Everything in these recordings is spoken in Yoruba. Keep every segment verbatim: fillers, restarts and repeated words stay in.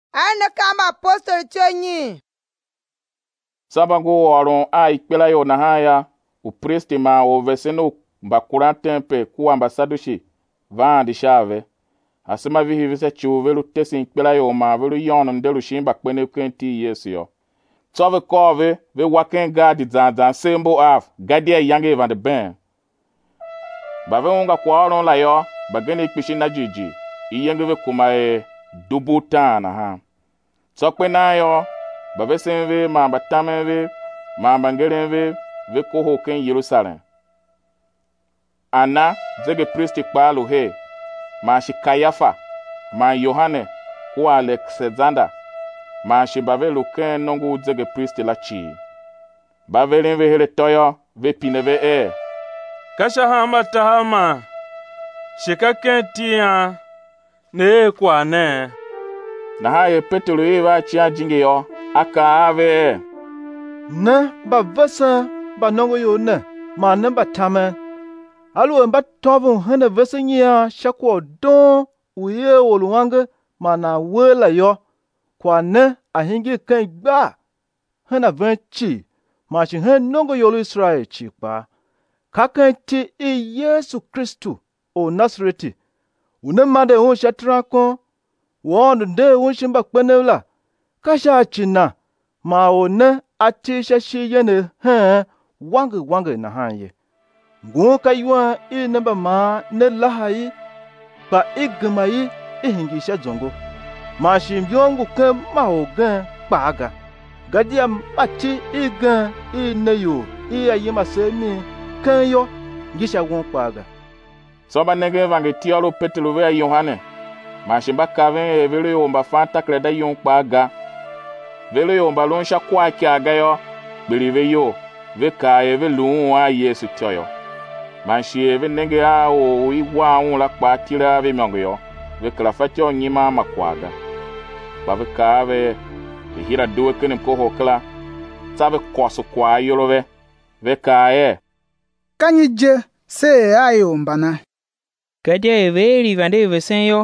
Ana kama apostol chonyi. Sabango waron a ikpela yo na haya o preste ma o veseno bakura tempe ku ambasadoshi van di chave. Asema vi hivise chuvelu tesi ikpela yo ma velu yon ndelu shimba kwene kwenti yesu yo. Tove kove ve waken gadi zanzan sembo af gadia yange van de ben. Bave unga kwa oron la yo bagene ikpishi na jiji iyenge ve kumae dubu tana ha. Sokwe na yo bave senve ma batamenve ma bangerenve ve koho ken Yerusalem. Ana zege priesti kpalu he ma shi Kayafa ma Yohane ku Alexander ma shi bave luken nongu zege priesti la chi. Bave renve hele toyo ve pineve e. Kasha hama tahama shika kentia ne kwa ne. Na haye Petro eva chia jinge yo aka ave. Na ba vasa ba nongo yo na ma na ba tama. Alu ba tovu hana vasa nya shakwo don uye woluwange ma na wela yo kwa ne ahingi kan gba hana vanchi ma shi han nongo yo Israel chi pa. Kakanti i Yesu Kristu o Nasreti. Una made un shatrakon won de un shimba kpenela. Kasha china ma one ati shashi yene ha wange wange na hanye. Ngun kaywa i namba ma ne lahai ba igmai i hingi sha zongo. Ma shimbyongu ke ma ogan paga. Gadia mati igan i neyo i ayima semi kan yo gisha won paga. Soba nege vange tiolo Petro ve Yohane. Ma shimba kave vele omba fanta kleda yon paga. Vele yomba lonsha kwa kiaga yo. Belive yo. Ve ka eve luun wa Yesu toyo. Ma shi eve nege a o iwa on la kwa tira ve mongo yo. Ve klafati o nyima makwaga. Ba ve ka ve hira duwe kene koho kla. Sabe koso kwa yolo ve. Ve ka e. Kanyije se ayo mbana. Gadia everi vande vesenyo.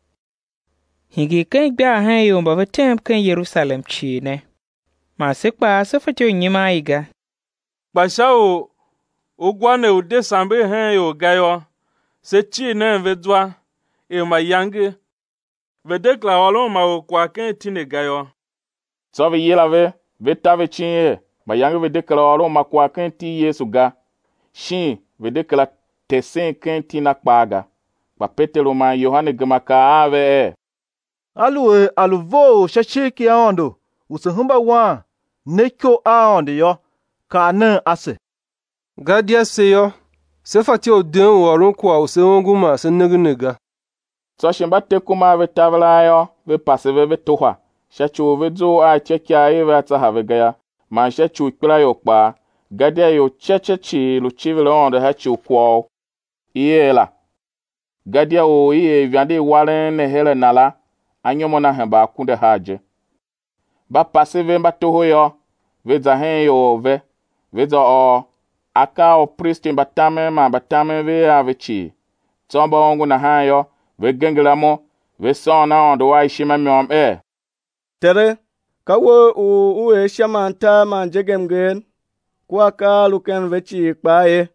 Hingi kan gba han yo mba temp kan Jerusalem chi ne. Ma sekpa sefatyo nyima iga. Bashao ogwane ude sambe han yo gayo. Se chi ne vedwa e ma yange. Ve dekla walo ma kwa kan tine gayo. So ve yela ve ve tave chi ma yange ve dekla walo ma kwa kan ti Yesu ga. Shin ve dekla tesen kan tina kpaga. Ba Petro ma Yohane gama ka ave e. Aluwe aluvo shashiki aondo usahumba wa neko aondo yo ka na ase. Gadia seyo sefati odin worun kwa usehungu ma senegniga. So shimba te kuma ve tavla yo ve paseve ve toha. Shachu ve zo a chekia e ve ataha ve gaya. Ma shachu kpila yo kpa. Gadia yo chechechi lu chivile onde hachu kwao. Iye la. Gadia o iye viande walen ne hele nala. Anyomo na hemba kunde haje. Ba paseve mba toho yo. Veza hen yo ve. Veza o. Aka o priesti mba tame ma mba tame ve avechi. Tomba ongu na han yo. Ve gengela mo. Ve son na ondo wa ishima miom e. Tere. Kawo u uwe shamanta manjegem gen. Kwa ka luken vechi kpae.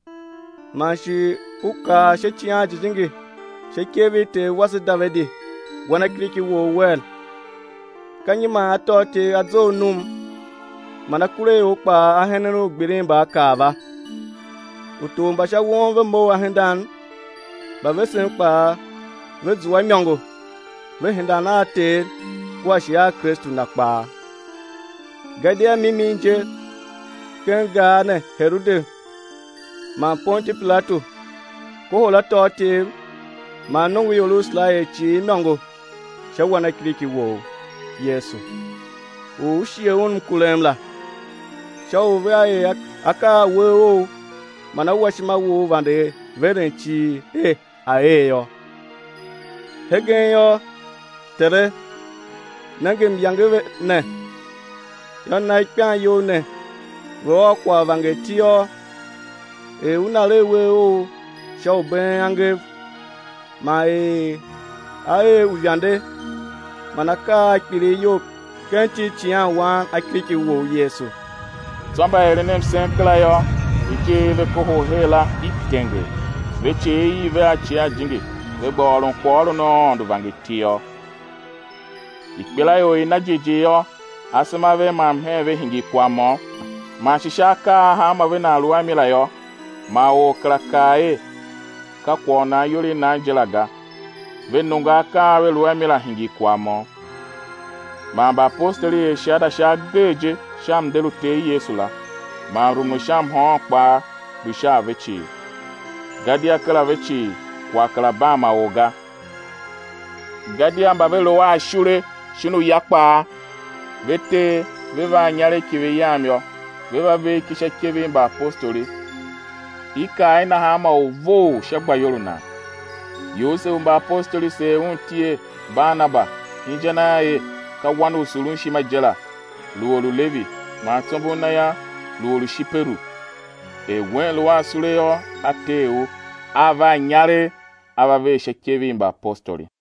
Manshi uka shechiya jijingi. Shekevi te wasi davedi. Wana kriki wo wel. Kanyi ma atote azo num. Manakure ukpa ahenenu gbirimba kava. Utumba sha wonve mo ahendan. Ba vesen kpa vezuwa myongo. Vehendana ate kwa shia Kristu nakpa. Gadia mimi nje. Kenga ne Herode. Ma Ponti Pilato. Kohola tote. Ma nongu yolusla e chi myongo. Shawana kriki wo Yesu. O shie un kulemla. Shau ve aka wo mana washima wo vande verenchi e aeyo. Hegenyo tere nangem yange ne. Yo na ikpan yo ne. Ro kwa vangetio e unale we o shau ben ange ma e ae uviande manaka kpili yo kenchi chian wan akiki wo Yesu. Tsamba erenem senkla yo, ike ve koho hela itenge. Ve che ve achia jingi, ve bolon kworo no ndo vangitio. Ikpela yo inajeje yo, asema ve mamhe ve hingi kwamo. Ma shishaka ha ma ve na luwa mila yo, ma o krakae, ka kwona yuri na jelaga. Ve nunga ka ve luwa mila hingi kwamo. Ma ba apostoli shada shageje, sham delu te Yesu la. Ma rumu sham hon kpa, bisha vechi. Gadia kala vechi, kwa kala ba ma oga. Gadia mba ve lo wa shure, shinu yakpa. Vete, veva nyare kive yamyo, veva ve kisha kive mba apostoli. Ika aina hama uvo shagba yoruna. Yose mba apostoli se untie Barnaba, injana ye, ka wanu usulun shima jela. Luolu Levi, ma tombo na ya, luolu shiperu. E wen lo wa sure yo, ateo, ava nyare, ava ve shekevi mba apostoli.